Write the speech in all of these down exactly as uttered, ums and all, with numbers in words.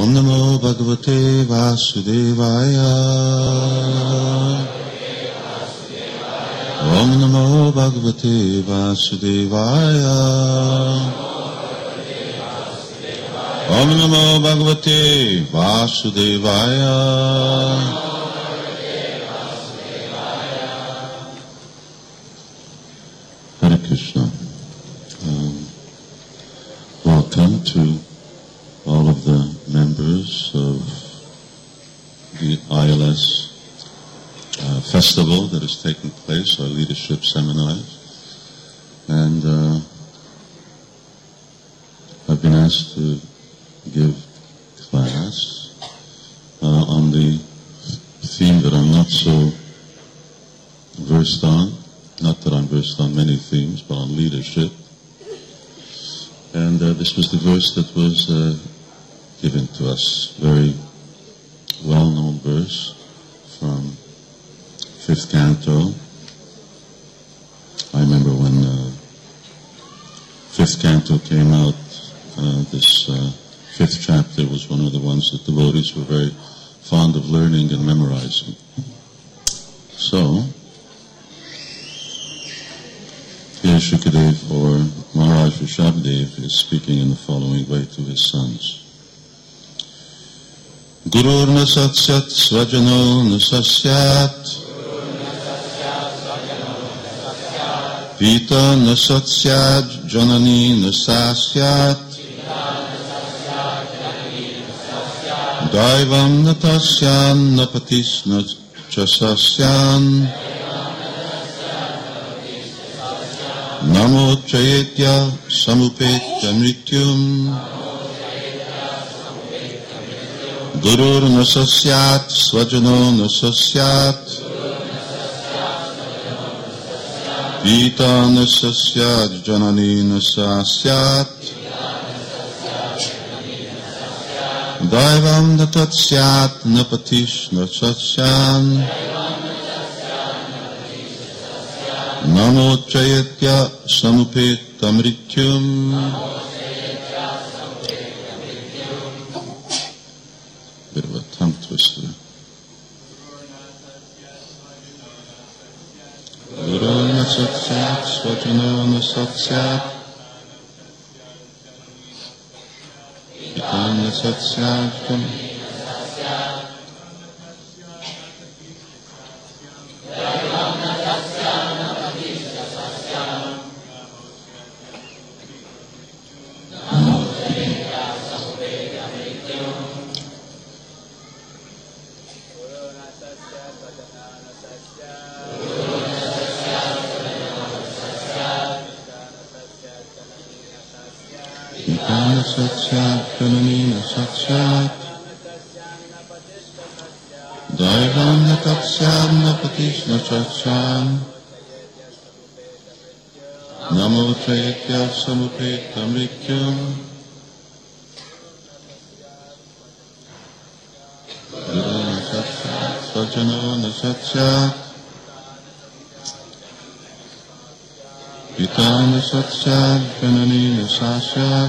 Om Namo Bhagavate Vasudevaya. Om Namo Bhagavate Vasudevaya. Om Namo Bhagavate Vasudevaya. Hare Krishna. Um, welcome to all of the members of the I L S uh, festival that is taking place, our leadership seminars. And uh, I've been asked to give class uh, on the theme that I'm not so versed on. Not that I'm versed on many themes, but on leadership. And uh, this was the verse that was uh, given to us, very well-known verse from fifth canto. I remember when uh, fifth canto came out, uh, this uh, fifth chapter was one of the ones that devotees were very fond of learning and memorizing. So, here Shukadev, or Maharaj Rishabhdev, is speaking in the following way to his sons. Gurur na satyat svajano na sasyat, Pita na satyat janani na sasyat, Daivam na tasyan na patis na chasasyan, Namo Chayetya Samupetya Mrityum, Gurur na sasyat svajano na sasyat, Pita na sasyat janani na sasyat, Daivam na tatsyat na patish na satsyan, Namo Chayetya Samupeta Mrityum. Bit of a tongue twister. Guru na satyat svajano na satyat, Pita na satyat satyat jananina satyat, Daivam na tatyam na patish na satyam, Namo Chayetya Samupeta Mrityum. Guru na satyat svajano na satyat, Pita na satyat jananina satyat,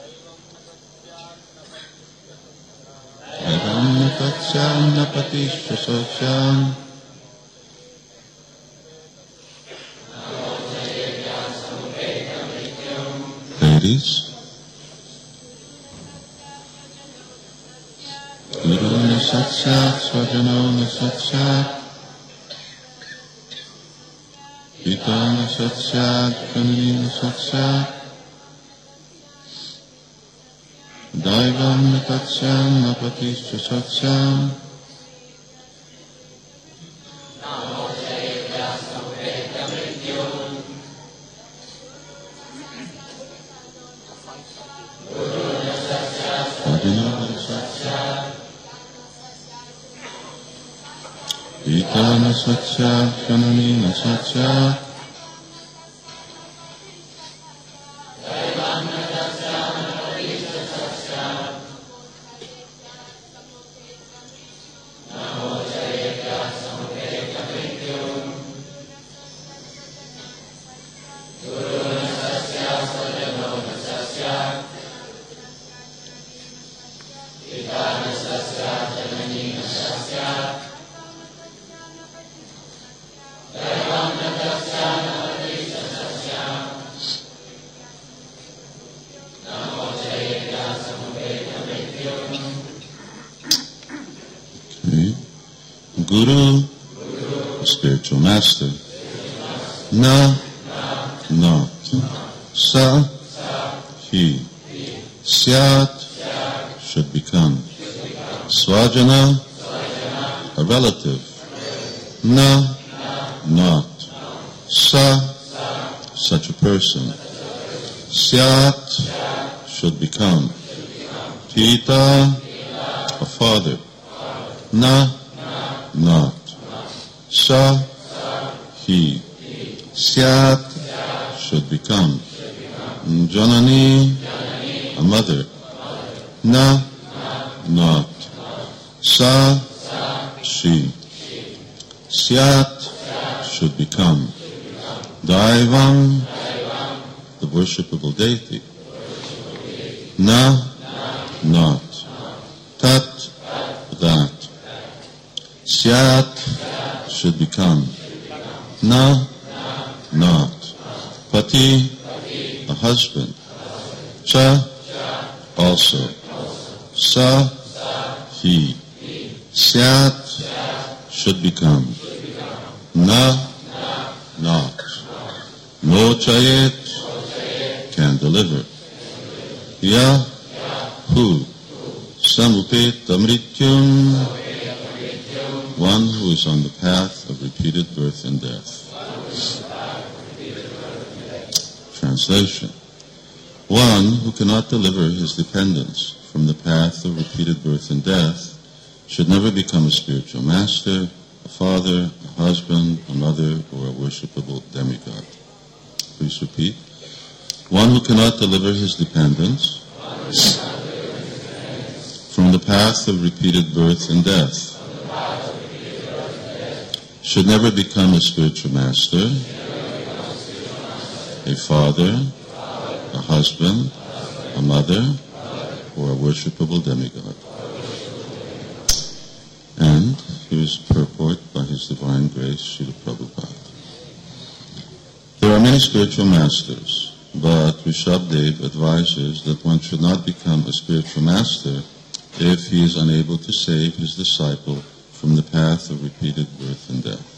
Daivam na tatyam na patish na satyam, Ladies, Guru na satyat svajano na satyat, Pita na satyat janani na satyat, Daivam na tatyam na patish na satyam, Pita na satyat janani na satyat, Ita Guru, a spiritual master. Na, not. Sa, he. Syat, should become. Swajana, a relative. Na, not. Sa, such a person. Syat, should become. Pita, a father. Na, not. Sa, he. Syat, should become. Janani, a mother. Na, not. Sa, she. Syat, should become. Daivam, the worshipable deity. Na, not. Tat, that. Syat, should become. Na, not. Pati, a husband. Cha, also. Sa, he. Syat, should become. Na, not. No chayet, can deliver. Ya, who? Samupet amrityum, one who is on the path of repeated birth and death. Translation. One who cannot deliver his dependents from the path of repeated birth and death should never become a spiritual master, a father, a husband, a mother, or a worshipable demigod. Please repeat. One who cannot deliver his dependents from the path of repeated birth and death should never become a spiritual master, a father, a husband, a mother, or a worshipable demigod. And here is purport by His Divine Grace, Srila Prabhupada. There are many spiritual masters, but Rishabdev advises that one should not become a spiritual master if he is unable to save his disciple from the path of repeated birth and death.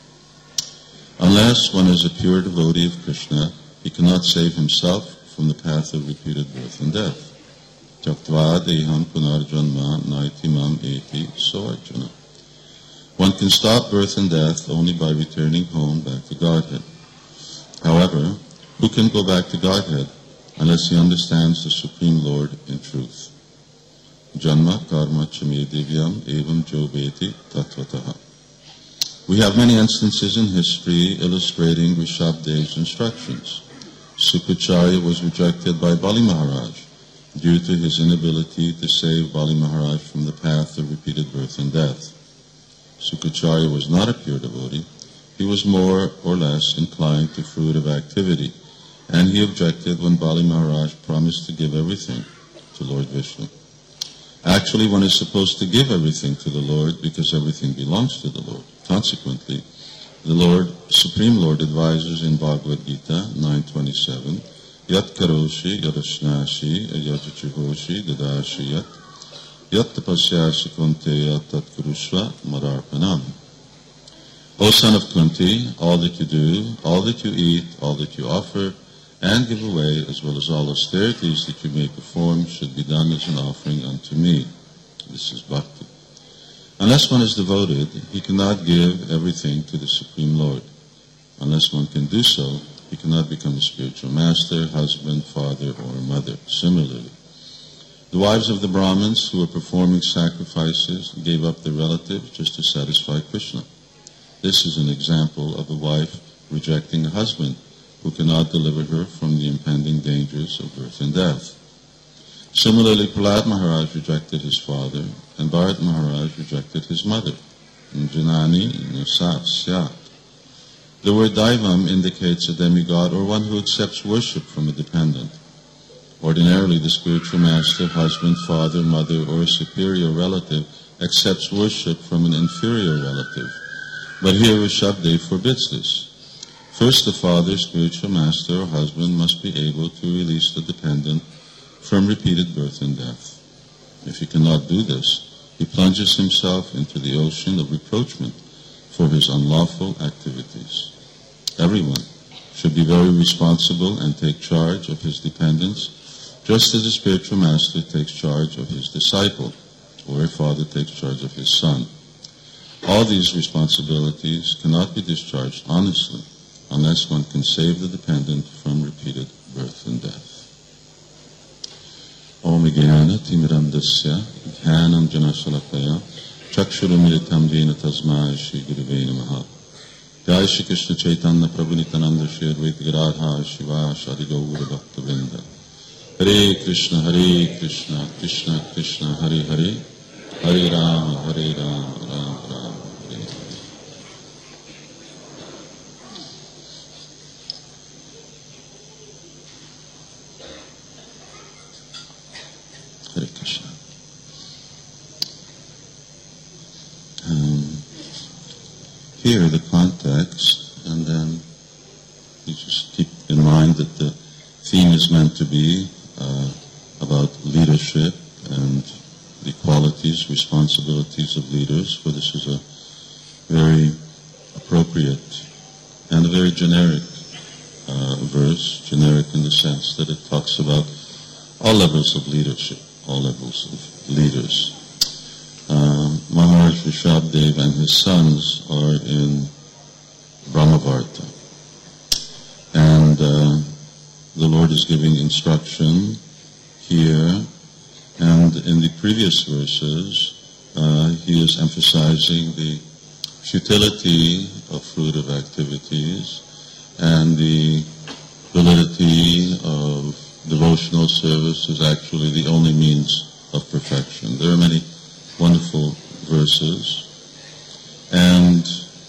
Unless one is a pure devotee of Krishna, he cannot save himself from the path of repeated birth and death. Tyaktva deham punarjanma naitimam eti so Arjuna. One can stop birth and death only by returning home back to Godhead. However, who can go back to Godhead unless he understands the Supreme Lord in truth? Janma karma chame divyam evam joveti tatvataha. We have many instances in history illustrating Rishabdev's instructions. Sukacharya was rejected by Bali Maharaj due to his inability to save Bali Maharaj from the path of repeated birth and death. Sukacharya was not a pure devotee. He was more or less inclined to fruitive activity, and he objected when Bali Maharaj promised to give everything to Lord Vishnu. Actually, one is supposed to give everything to the Lord because everything belongs to the Lord. Consequently, the Lord, Supreme Lord, advises in Bhagavad Gita nine twenty-seven, Yat karoshi yadashnashi yadachihoshi dadashi yat yat tapasyashi kunteya tat kurushva madarpanam. O son of Kunti, all that you do, all that you eat, all that you offer, and give away, as well as all austerities that you may perform, should be done as an offering unto me. This is bhakti. Unless one is devoted, he cannot give everything to the Supreme Lord. Unless one can do so, he cannot become a spiritual master, husband, father, or mother. Similarly, the wives of the Brahmins who were performing sacrifices gave up their relatives just to satisfy Krishna. This is an example of a wife rejecting a husband who cannot deliver her from the impending dangers of birth and death. Similarly, Prahlad Maharaj rejected his father, and Bharat Maharaj rejected his mother. Janani Nusat Syat. The word Daivam indicates a demigod or one who accepts worship from a dependent. Ordinarily, the spiritual master, husband, father, mother, or a superior relative accepts worship from an inferior relative. But here Rishabdev forbids this. First, the father, spiritual master, or husband must be able to release the dependent from repeated birth and death. If he cannot do this, he plunges himself into the ocean of reproachment for his unlawful activities. Everyone should be very responsible and take charge of his dependents, just as a spiritual master takes charge of his disciple, or a father takes charge of his son. All these responsibilities cannot be discharged honestly unless one can save the dependent from repeated birth and death. Om Jnana Timirandasya Dhanam Jana Shalakaya Chakshurumiritam Jena Tasmai Shri Gurave Namaha. Jai Shri Krishna Chaitanya Prabhu Nityananda Shri Advaita Gadadhar Shiva Shadi Gaura Bhakta Vrinda. Hare Krishna Hare Krishna Krishna Krishna Hare Hare Hare Rama Hare Rama Rama Rama Hare Hare. Hare Krishna. Um, here the context, and then you just keep in mind that the theme is meant to be uh, about leadership and the qualities, responsibilities of leaders, for this is a very appropriate and a very generic uh, verse, generic in the sense that it talks about all levels of leadership, all levels of leaders. Um, Maharaj Rishabdev and his sons are in Brahmavarta, and uh, the Lord is giving instruction here, and in the previous verses uh, he is emphasizing the futility of fruitive activities and the validity of devotional service is actually the only means of perfection. There are many wonderful verses, and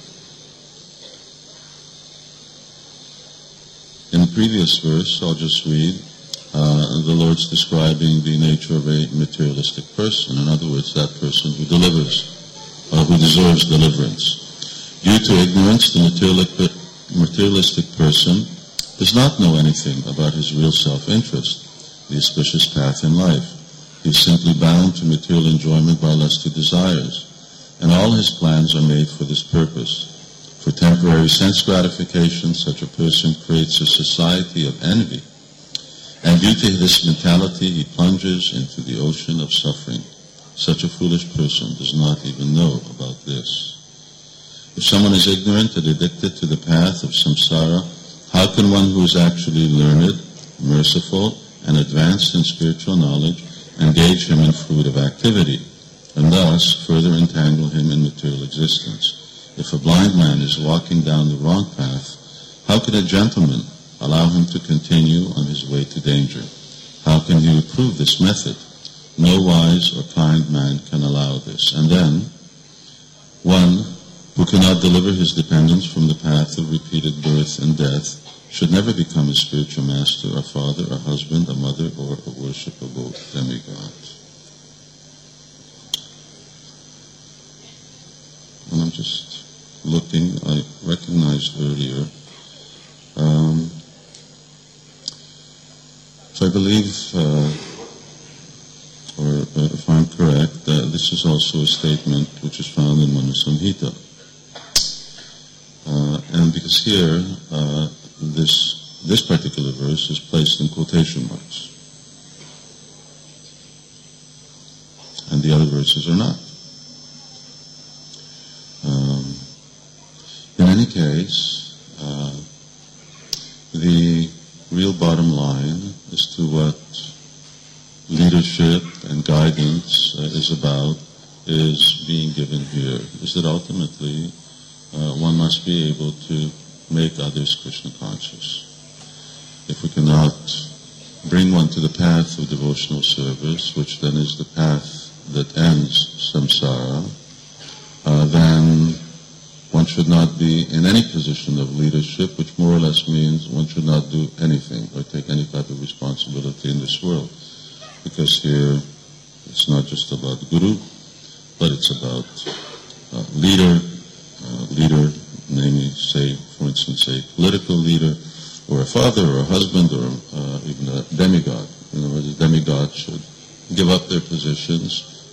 in the previous verse, I'll just read, uh, the Lord's describing the nature of a materialistic person. In other words, that person who delivers, uh, who deserves deliverance. Due to ignorance, the materialistic person does not know anything about his real self-interest, the auspicious path in life. He is simply bound to material enjoyment by lusty desires, and all his plans are made for this purpose. For temporary sense gratification, such a person creates a society of envy, and due to this mentality, he plunges into the ocean of suffering. Such a foolish person does not even know about this. If someone is ignorant and addicted to the path of samsara, how can one who is actually learned, merciful, and advanced in spiritual knowledge engage him in fruitive activity, and thus further entangle him in material existence? If a blind man is walking down the wrong path, how can a gentleman allow him to continue on his way to danger? How can he approve this method? No wise or kind man can allow this. And then, one who cannot deliver his dependents from the path of repeated birth and death should never become a spiritual master, a father, a husband, a mother, or a worshipable demigod. And I'm just looking, I recognized earlier, um, so I believe, uh, or uh, if I'm correct, uh, this is also a statement which is found in Manusamhita. Uh, and because here, uh, this this particular verse is placed in quotation marks, and the other verses are not. Um, in any case, uh, the real bottom line as to what leadership and guidance uh, is about is being given here, is that ultimately uh, one must be able to make others Krishna conscious. If we cannot bring one to the path of devotional service, which then is the path that ends samsara, uh, then one should not be in any position of leadership, which more or less means one should not do anything or take any type of responsibility in this world. Because here it's not just about guru, but it's about uh, leader, uh, leader, namely, say, for instance, a political leader, or a father, or a husband, or uh, even a demigod. In other words, a demigod should give up their positions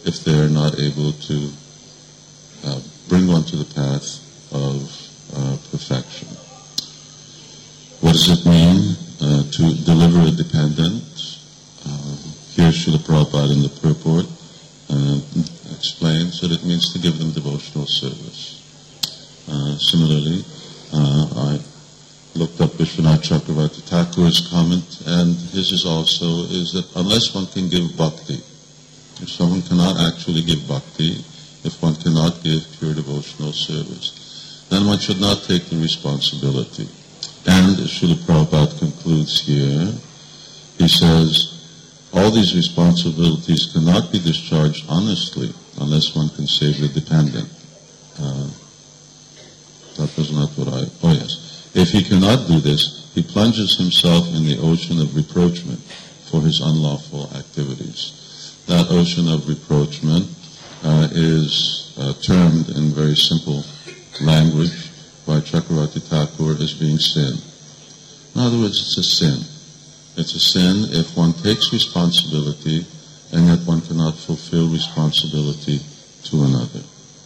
if they're not able to uh, bring one to the path of uh, perfection. What does it mean uh, to deliver a dependent? Uh, here Srila Prabhupada in the purport uh, explains that it means to give them devotional service. Uh, similarly, uh, I looked up Vishwanath Chakravarti Thakur's comment, and his is also is that unless one can give bhakti, if someone cannot actually give bhakti, if one cannot give pure devotional service, then one should not take the responsibility. And as Srila Prabhupada concludes here, he says, all these responsibilities cannot be discharged honestly unless one can save the dependent. Uh, that was not what I... Oh, yes. If he cannot do this, he plunges himself in the ocean of reproachment for his unlawful activities. That ocean of reproachment uh, is uh, termed in very simple language by Chakravarti Thakur as being sin. In other words, it's a sin. It's a sin if one takes responsibility and yet one cannot fulfill responsibility to another.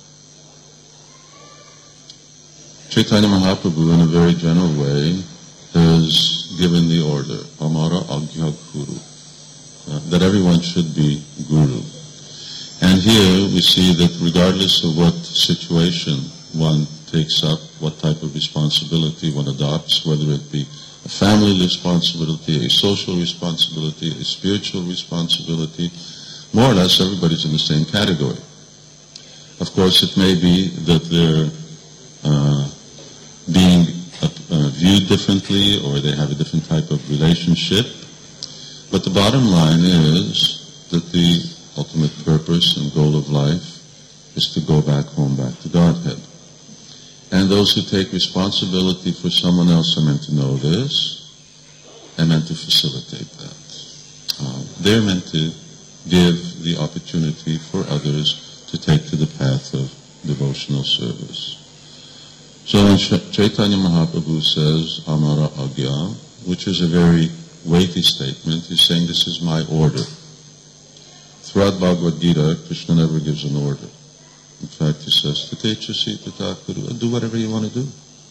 Chaitanya Mahaprabhu, in a very general way, has given the order, Amara Agya Guru, uh, that everyone should be Guru. And here we see that regardless of what situation one takes up, what type of responsibility one adopts, whether it be a family responsibility, a social responsibility, a spiritual responsibility, more or less everybody's in the same category. Of course, it may be that they're uh, being uh, viewed differently, or they have a different type of relationship, but the bottom line is that the ultimate purpose and goal of life is to go back home, back to Godhead. And those who take responsibility for someone else are meant to know this and meant to facilitate that. Uh, they're meant to give the opportunity for others to take to the path of devotional service. So when Chaitanya Mahaprabhu says, Amara Agya, which is a very weighty statement, he's saying this is my order. Throughout Bhagavad Gita, Krishna never gives an order. In fact, he says, Tatechasi Tathakuru, do whatever you want to do.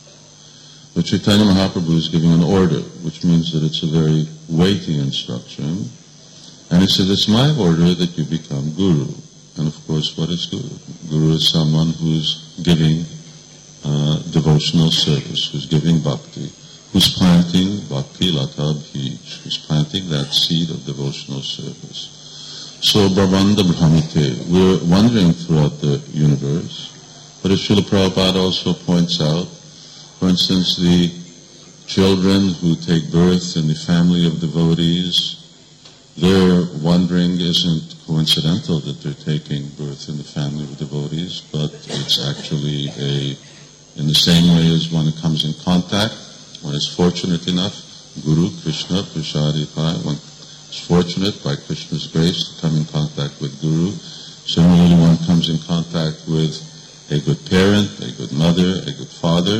But Chaitanya Mahaprabhu is giving an order, which means that it's a very weighty instruction. And he said, it's my order that you become Guru. And of course, what is Guru? Guru is someone who's giving uh, devotional service, who's giving bhakti, who's planting bhakti lata bij, who's planting that seed of devotional service. So, Brahmanda Brahmite, we're wandering throughout the universe, but as Srila Prabhupada also points out, for instance, the children who take birth in the family of devotees, their wandering isn't coincidental that they're taking birth in the family of devotees, but it's actually a, in the same way as one comes in contact, one is fortunate enough, Guru, Krishna, Prasadipai, one is fortunate by Krishna's grace to come in contact with Guru. Similarly, one comes in contact with a good parent, a good mother, a good father,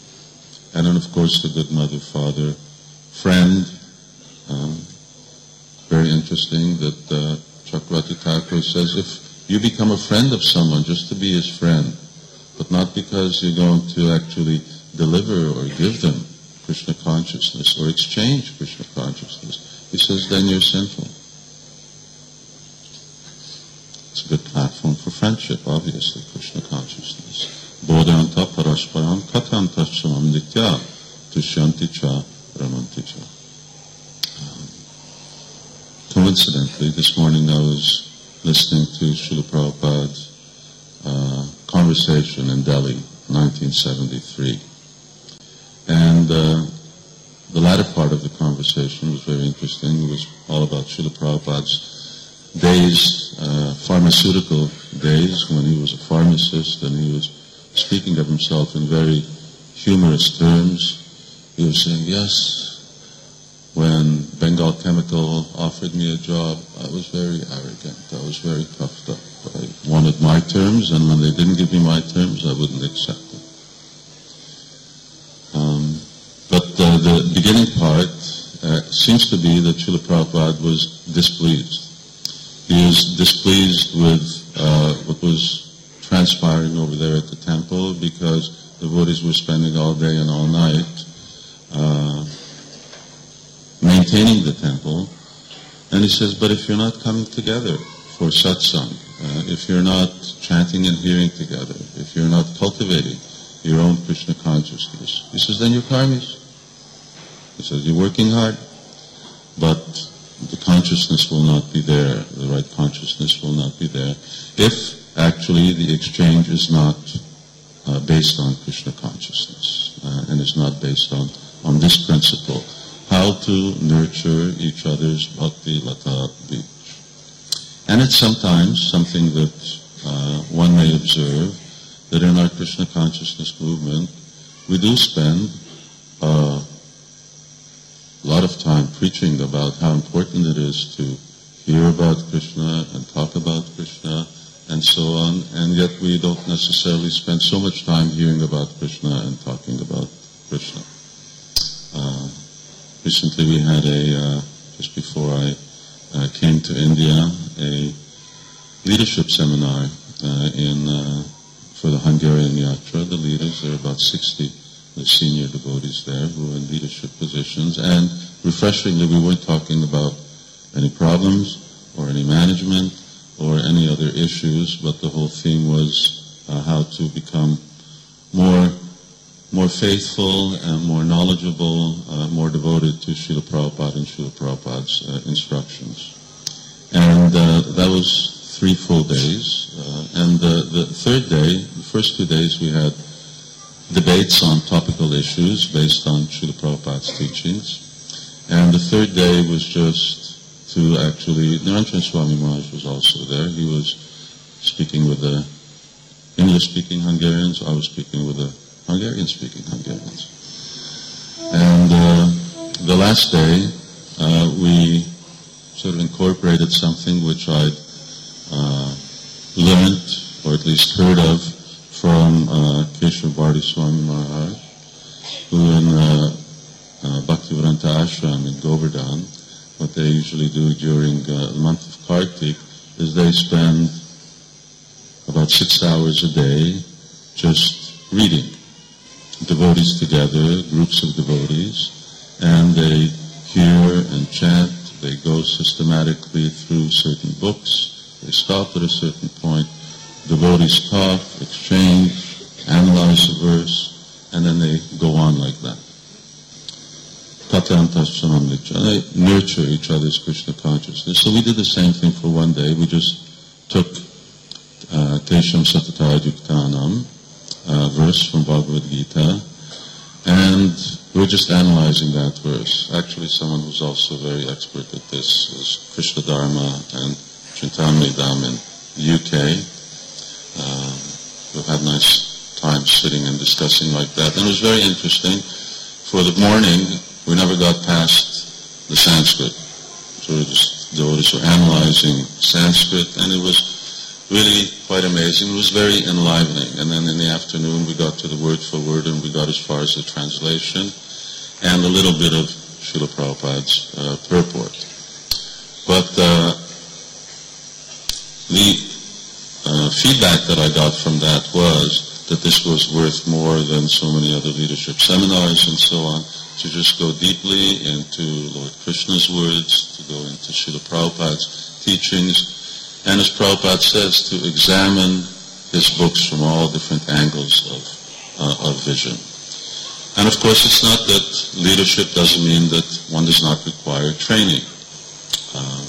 and then of course a good mother, father, friend. Um, very interesting that uh, Chakravarti Thakur says if you become a friend of someone just to be his friend, but not because you're going to actually deliver or give them Krishna consciousness or exchange Krishna consciousness, he says then you're sinful. It's a good platform for friendship, obviously, Krishna consciousness. Bodhanta parasparam katanta samam nitya tushyanti cha ramanti cha. Coincidentally, this morning I was listening to Srila Prabhupada's uh, conversation in Delhi, nineteen seventy-three. And uh, the latter part of the conversation was very interesting. It was all about Srila Prabhupada's days, uh, pharmaceutical days, when he was a pharmacist, and he was speaking of himself in very humorous terms. He was saying, yes, when Bengal Chemical offered me a job, I was very arrogant. I was very puffed up. I wanted my terms, and when they didn't give me my terms, I wouldn't accept them. Um, but uh, the beginning part uh, seems to be that Srila Prabhupada was displeased. he is displeased with uh, what was transpiring over there at the temple because the devotees were spending all day and all night uh, maintaining the temple. And he says, but if you're not coming together for satsang, uh, if you're not chanting and hearing together, if you're not cultivating your own Krishna consciousness, he says, then you're karmis. He says, you're working hard, but the consciousness will not be there, the right consciousness will not be there, if actually the exchange is not uh, based on Krishna consciousness, uh, and is not based on, on this principle, how to nurture each other's bhakti lata beach. And it's sometimes something that uh, one may observe, that in our Krishna consciousness movement, we do spend uh, a lot of time preaching about how important it is to hear about Krishna and talk about Krishna and so on, and yet we don't necessarily spend so much time hearing about Krishna and talking about Krishna. Uh, recently we had a, uh, just before I uh, came to India, a leadership seminar uh, in uh, for the Hungarian Yatra. The leaders, there are about sixty the senior devotees there who are in leadership positions, and refreshingly we weren't talking about any problems or any management or any other issues, but the whole theme was uh, how to become more more faithful and more knowledgeable, uh, more devoted to Srila Prabhupada and Srila Prabhupada's uh, instructions. And uh, that was three full days. Uh, and uh, the third day, the first two days we had debates on topical issues based on Srila Prabhupada's teachings. And the third day was just to actually, Niranjana Swami Maharaj was also there. He was speaking with the English-speaking Hungarians. I was speaking with the Hungarian-speaking Hungarians. And uh, the last day, uh, we sort of incorporated something which I'd uh, learned, or at least heard of, from uh, Keshav Bharti Swami Maharaj, who in uh, uh, Bhaktivedanta Ashram in Govardhan, what they usually do during uh, the month of Kartik is they spend about six hours a day just reading. Devotees together, groups of devotees, and they hear and chant. They go systematically through certain books. They stop at a certain point. Devotees talk, exchange, analyze a verse, and then they go on like that. They nurture each other's Krishna consciousness. So we did the same thing for one day. We just took uh, Tesham Satata Yuktanam, uh, verse from Bhagavad Gita, and we were just analyzing that verse. Actually, someone who's also very expert at this is Krishna Dharma and Chintamani Dham in the U K. Uh, we've had nice time sitting and discussing like that. And it was very interesting. For the morning, we never got past the Sanskrit. So we just, devotees were analyzing Sanskrit, and it was really quite amazing. It was very enlivening. And then in the afternoon, we got to the word for word, and we got as far as the translation and a little bit of Srila Prabhupada's uh, purport. But uh, the Uh, feedback that I got from that was that this was worth more than so many other leadership seminars and so on, to just go deeply into Lord Krishna's words, to go into Srila Prabhupada's teachings, and as Prabhupada says, to examine his books from all different angles of, uh, of vision. And of course, it's not that leadership doesn't mean that one does not require training. Uh,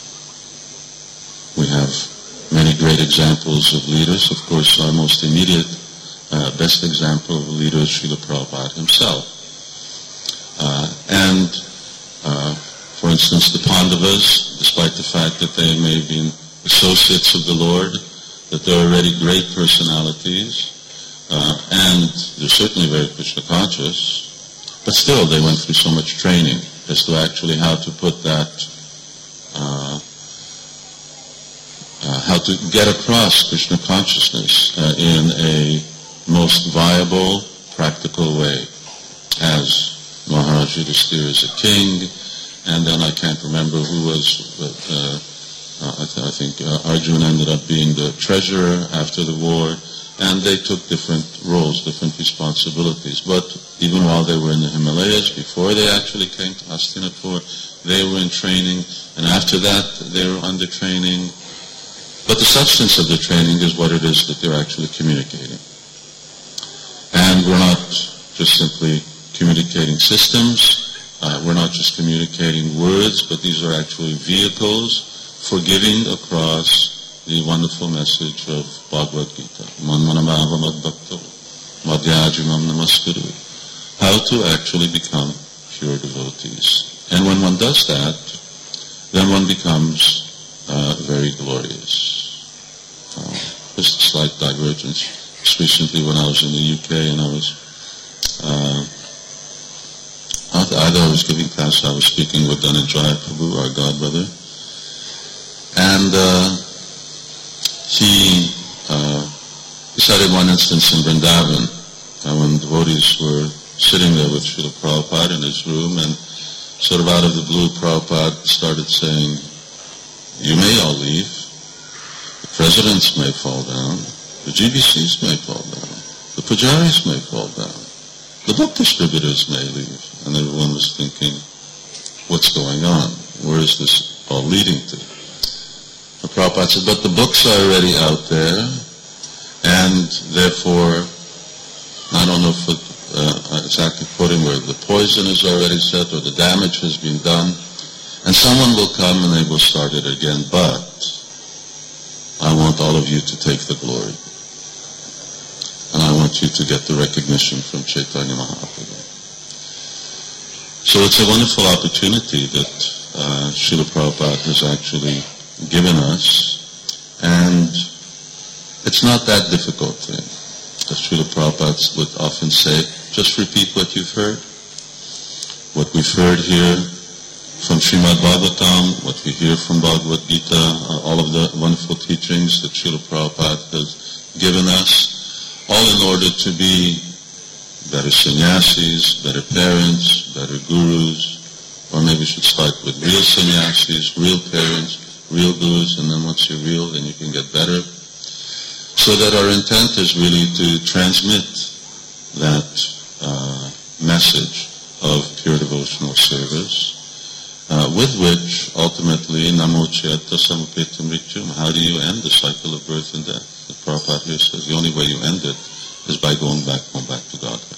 we have many great examples of leaders. Of course, our most immediate, uh, best example of a leader is Srila Prabhupada himself. Uh, and, uh, for instance, the Pandavas, despite the fact that they may have been associates of the Lord, that they're already great personalities, uh, and they're certainly very Krishna conscious, but still they went through so much training as to actually how to put that uh, Uh, how to get across Krishna consciousness uh, in a most viable, practical way. As Maharaj Yudhisthira is a king, and then I can't remember who was, but uh, uh, I think uh, Arjuna ended up being the treasurer after the war, and they took different roles, different responsibilities. But even while they were in the Himalayas, before they actually came to Hastinapur, they were in training, and after that they were under training. But the substance of the training is what it is that they're actually communicating. And we're not just simply communicating systems, uh, we're not just communicating words, but these are actually vehicles for giving across the wonderful message of Bhagavad Gita. How to actually become pure devotees. And when one does that, then one becomes uh, very glorious. Uh, just a slight divergence. Just recently when I was in the U K and I was, uh, either I was giving class, I was speaking with Dhananjaya Prabhu, our godbrother, and uh, he, uh, he said in one instance in Vrindavan, uh, when devotees were sitting there with Srila Prabhupada in his room, and sort of out of the blue, Prabhupada started saying, you may all leave, the presidents may fall down, the G B Cs may fall down, the pujaris may fall down, the book distributors may leave. And everyone was thinking, what's going on? Where is this all leading to? The Prabhupada said, but the books are already out there, and therefore, I don't know if it, uh, exactly quoting where the poison is already set or the damage has been done, and someone will come and they will start it again, but I want all of you to take the glory. And I want you to get the recognition from Chaitanya Mahaprabhu. So it's a wonderful opportunity that uh, Srila Prabhupada has actually given us, and it's not that difficult thing. As Srila Prabhupada would often say, just repeat what you've heard. What we've heard here from Srimad Bhagavatam, what we hear from Bhagavad Gita, uh, all of the wonderful teachings that Srila Prabhupada has given us, all in order to be better sannyasis, better parents, better gurus, or maybe we should start with real sannyasis, real parents, real gurus, and then once you're real, then you can get better. So that our intent is really to transmit that uh, message of pure devotional service, uh, with which ultimately, Namo Chayata Samupeta Mrityum, how do you end the cycle of birth and death? The Prabhupada here says the only way you end it is by going back home, back to Godhead.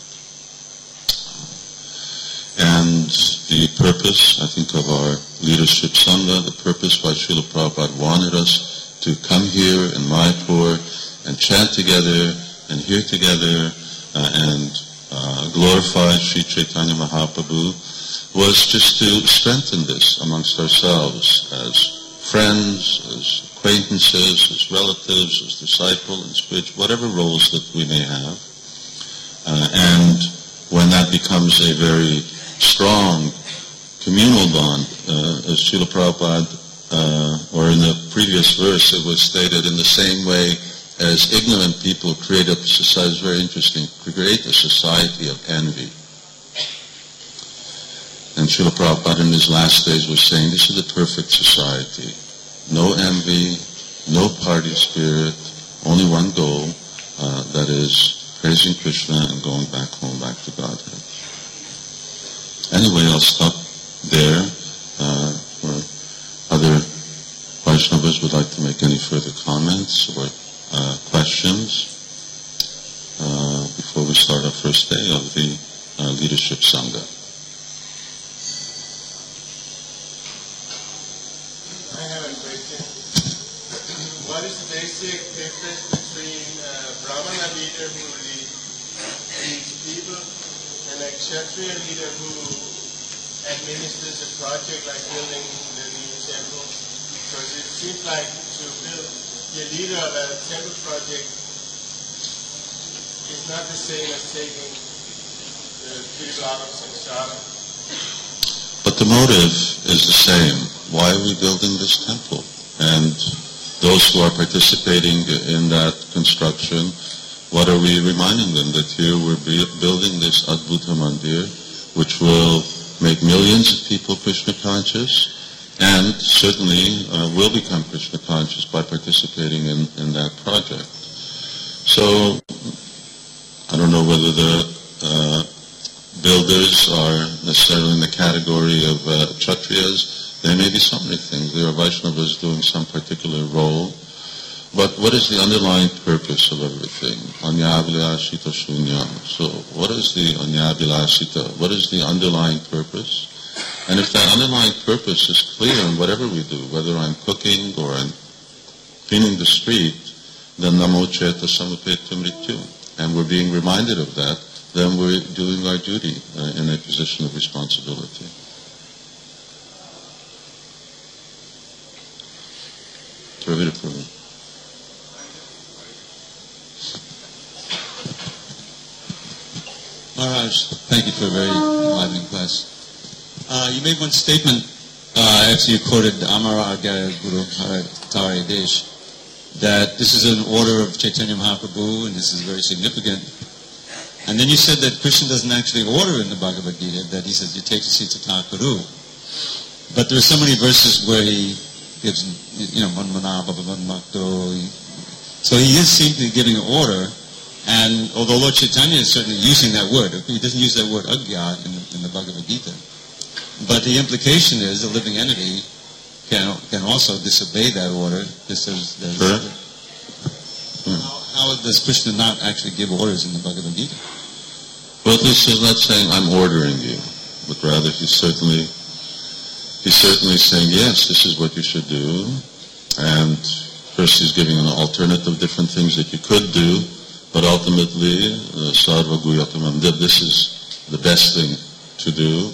And the purpose, I think, of our leadership Sangha, the purpose why Srila Prabhupada wanted us to come here in Mayapur and chant together and hear together uh, and uh, glorify Sri Chaitanya Mahaprabhu was just to strengthen this amongst ourselves as friends, as acquaintances, as relatives, as disciple, and spiritual, whatever roles that we may have. Uh, and when that becomes a very strong communal bond, uh, as Srila Prabhupada, uh, or in the previous verse it was stated, in the same way as ignorant people create a society, it's very interesting, create a society of envy. And Srila Prabhupada in his last days was saying, this is the perfect society. No envy, no party spirit, only one goal, uh, that is praising Krishna and going back home, back to Godhead. Anyway, I'll stop there. Uh, for other Vaishnavas would like to make any further comments or uh, questions uh, before we start our first day of the uh, Leadership Sangha. What is the basic difference between a Brahmana leader who leads people and a Kshatriya leader who administers a project like building the new temple? Because it seems like to build, be a leader of a temple project is not the same as taking the people out of samsara. But the motive is the same. Why are we building this temple? And those who are participating in that construction, what are we reminding them? That here we're building this Adbhuta Mandir, which will make millions of people Krishna conscious, and certainly uh, will become Krishna conscious by participating in, in that project. So I don't know whether the uh, builders are necessarily in the category of uh, Kshatriyas. There may be so many things. There are Vaishnavas doing some particular role. But what is the underlying purpose of everything? Anyabhilasita shunyam. So what is the anyabhilasita? What is the underlying purpose? And if that underlying purpose is clear in whatever we do, whether I'm cooking or I'm cleaning the street, then namo cheta samapeta mrityu. And we're being reminded of that, then we're doing our duty uh, in a position of responsibility. Maharaj, thank you for a very enlightening class. Uh, you made one statement uh, after you quoted Amara Agya Guru Tari Desh, that this is an order of Chaitanya Mahaprabhu and this is very significant. And then you said that Krishna doesn't actually order in the Bhagavad Gita, that he says, you take the seats of Thakuru. But there are so many verses where he gives, you know, Manmana, Bhabavanmakto. So he is simply giving an order. And although Lord Chaitanya is certainly using that word, he doesn't use that word agya in, in the Bhagavad Gita. But the implication is a living entity can can also disobey that order. Just as, as sure. hmm. how, how does Krishna not actually give orders in the Bhagavad Gita? Well, this is not saying I'm ordering you, but rather he's certainly he's certainly saying, yes, this is what you should do. And first he's giving an alternative, different things that you could do. But ultimately, sarva guyatamam, this is the best thing to do.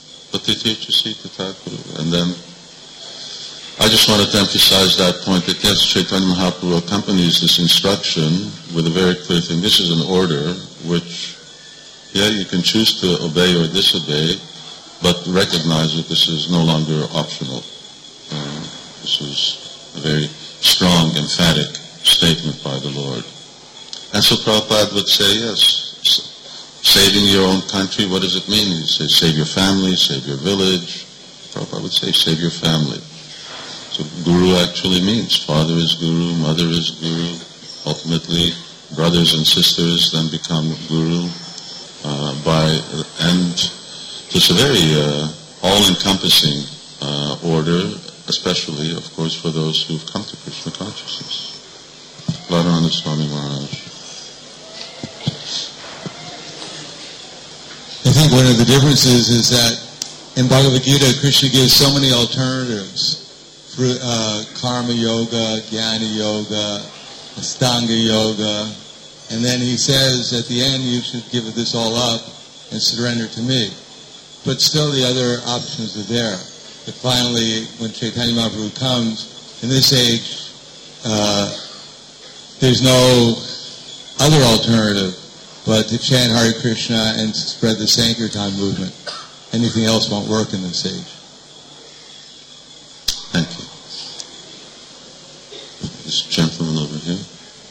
And then I just wanted to emphasize that point that yes, Chaitanya Mahaprabhu accompanies this instruction with a very clear thing. This is an order which, yeah, you can choose to obey or disobey, but recognize that this is no longer optional. Uh, this is a very strong, emphatic statement by the Lord. And so Prabhupada would say, yes, saving your own country, what does it mean? He would say, save your family, save your village. Prabhupada would say, save your family. So Guru actually means father is Guru, mother is Guru. Ultimately, brothers and sisters then become Guru. Uh, by and it's a very uh, all-encompassing uh, order, especially, of course, for those who've come to Krishna consciousness. Radharani Swami Maharaj. I think one of the differences is that in Bhagavad Gita, Krishna gives so many alternatives for uh, karma yoga, jnana yoga, astanga yoga, and then he says at the end you should give this all up and surrender to me. But still the other options are there. But finally, when Chaitanya Mahaprabhu comes, in this age, uh, there's no other alternative but to chant Hare Krishna and to spread the Sankirtan movement. Anything else won't work in this age. Thank you. This gentleman over here.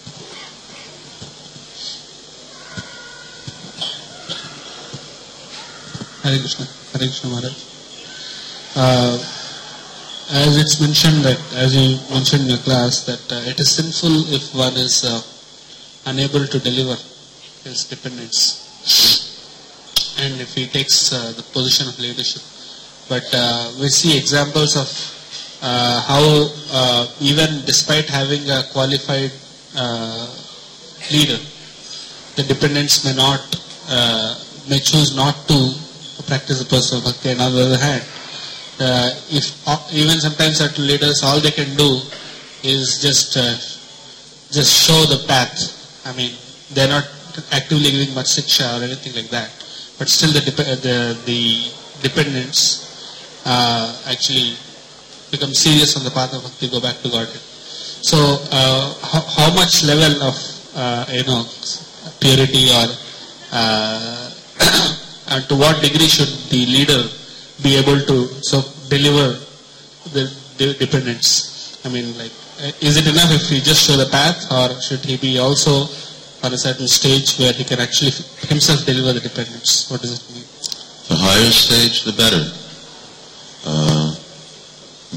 Hare Krishna. Hare Krishna Maharaj. Uh, as it's mentioned that, as you mentioned in your class, that uh, it is sinful if one is uh, unable to deliver his dependents, and if he takes uh, the position of leadership. But uh, we see examples of uh, how uh, even despite having a qualified uh, leader, the dependents may not, uh, may choose not to practice the personal bhakti. And on the other hand, uh, if uh, even sometimes certain leaders, all they can do is just uh, just show the path. I mean, they're not actively giving much siksha or anything like that, but still the dep- the, the dependents uh, actually become serious on the path of bhakti, go back to Godhead. So, uh, how, how much level of uh, you know purity or uh, and to what degree should the leader be able to so deliver the, the dependents? I mean, like, is it enough if he just show the path, or should he be also on a certain stage where he can actually himself deliver the dependents? What does it mean? The higher stage, the better. Uh,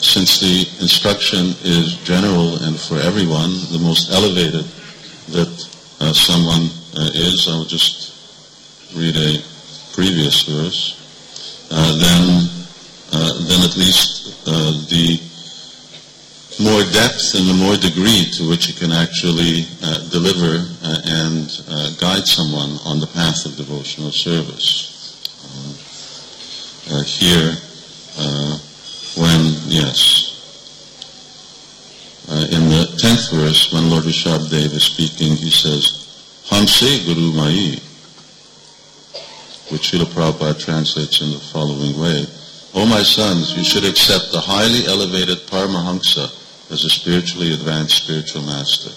since the instruction is general and for everyone, the most elevated that uh, someone uh, is, I will just read a previous verse, uh, then, uh, then at least uh, the more depth and the more degree to which you can actually uh, deliver uh, and uh, guide someone on the path of devotional service. Uh, uh, here, uh, when, yes, uh, in the tenth verse, when Lord Rishabhdev is speaking, he says, Hamse Guru Mai, which Srila Prabhupada translates in the following way, O my sons, you should accept the highly elevated Paramahamsa as a spiritually advanced spiritual master.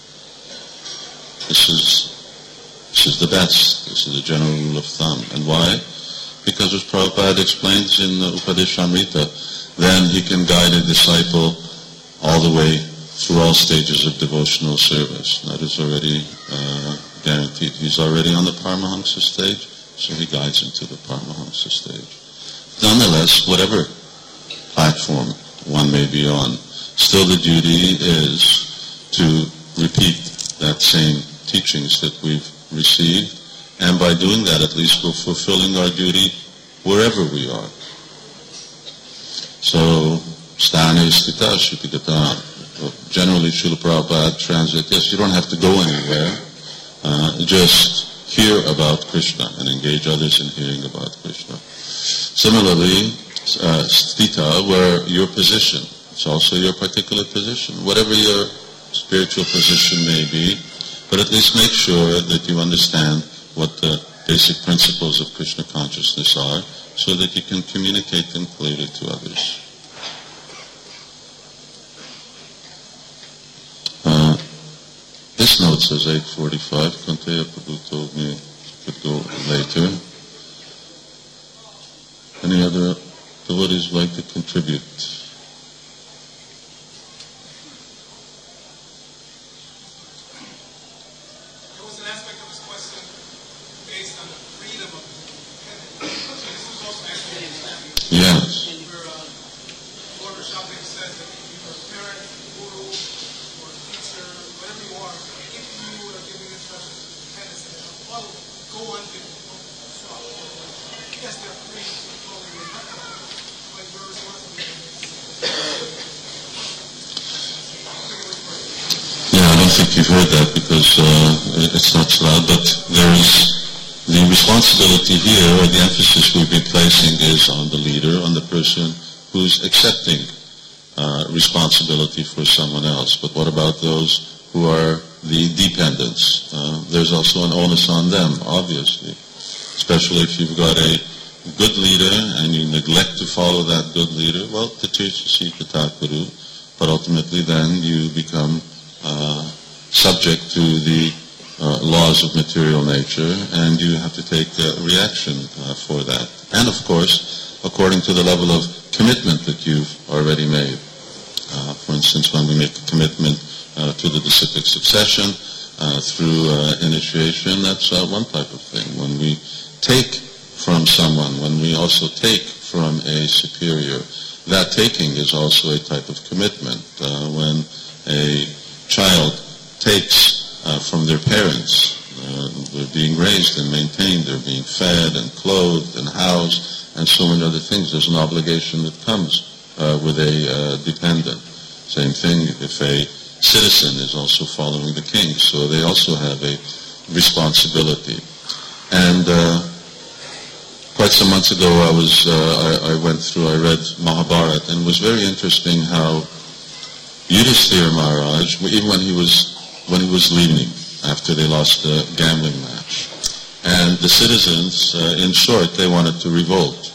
This is, this is the best. This is the general rule of thumb. And why? Because as Prabhupada explains in the Upadeshamrita, then he can guide a disciple all the way through all stages of devotional service. That is already uh, guaranteed. He's already on the Paramahamsa stage, so he guides him to the Paramahamsa stage. Nonetheless, whatever platform one may be on, still the duty is to repeat that same teachings that we've received, and by doing that at least we're fulfilling our duty wherever we are. So, sthane sthita shupidata. Generally, Srila Prabhupada translates, yes, you don't have to go anywhere, uh, just hear about Krishna and engage others in hearing about Krishna. Similarly, uh, sthita, where your position, it's also your particular position, whatever your spiritual position may be, but at least make sure that you understand what the basic principles of Krishna consciousness are so that you can communicate them clearly to others. Uh, this note says eight forty-five. Kunteya Prabhu told me I could go later. Any other devotees like to contribute? Yes. Where uh, Lord Rishabhdev says that if you're a parent, guru, or teacher, whatever you are, if you are giving instructions to dependents and well, go on to shop. Yes, they're free to follow you. Like we're responsible. Yeah, I don't think you've heard that because uh, it's not so loud, but there's the responsibility here, or the emphasis we've been placing, is on the leader, on the person who's accepting uh, responsibility for someone else. But what about those who are the dependents? Uh, there's also an onus on them, obviously, especially if you've got a good leader and you neglect to follow that good leader. Well, tatirthasi tathakuru, but ultimately then you become uh, subject to the Uh, laws of material nature, and you have to take uh, reaction uh, for that. And of course, according to the level of commitment that you've already made. Uh, for instance, when we make a commitment uh, to the disciplic succession uh, through uh, initiation, that's uh, one type of thing. When we take from someone, when we also take from a superior, that taking is also a type of commitment. Uh, when a child takes Uh, from their parents. Uh, they're being raised and maintained, they're being fed and clothed and housed and so many other things. There's an obligation that comes uh, with a uh, dependent. Same thing if a citizen is also following the king, so they also have a responsibility. And uh, quite some months ago I was, uh, I, I went through, I read Mahabharata, and it was very interesting how Yudhisthira Maharaj, even when he was when he was leaving after they lost the gambling match. And the citizens, uh, in short, they wanted to revolt.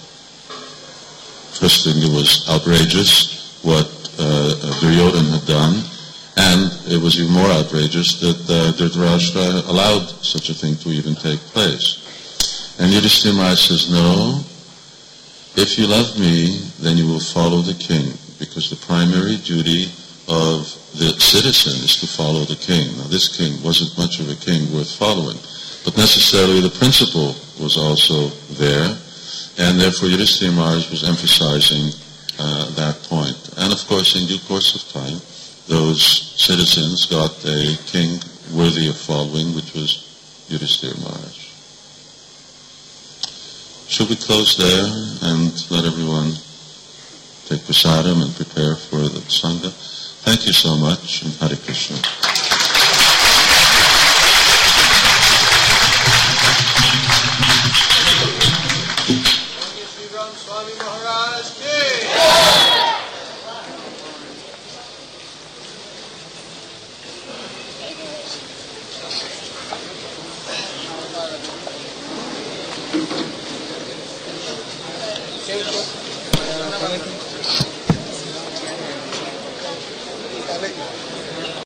First thing, it was outrageous what uh, Duryodhana had done, and it was even more outrageous that uh, Dhritarashtra allowed such a thing to even take place. And Yudhisthira Maharaj says, no, if you love me, then you will follow the king, because the primary duty of the citizen is to follow the king. Now, this king wasn't much of a king worth following, but necessarily the principle was also there, and therefore Yudhisthira Maharaj was emphasizing uh, that point. And of course, in due course of time, those citizens got a king worthy of following, which was Yudhishthira Maharaj. Should we close there and let everyone take prasadam and prepare for the Sangha? Thank you so much, and Hare Krishna. Shri Ram Swami Maharaj ki. Thank you.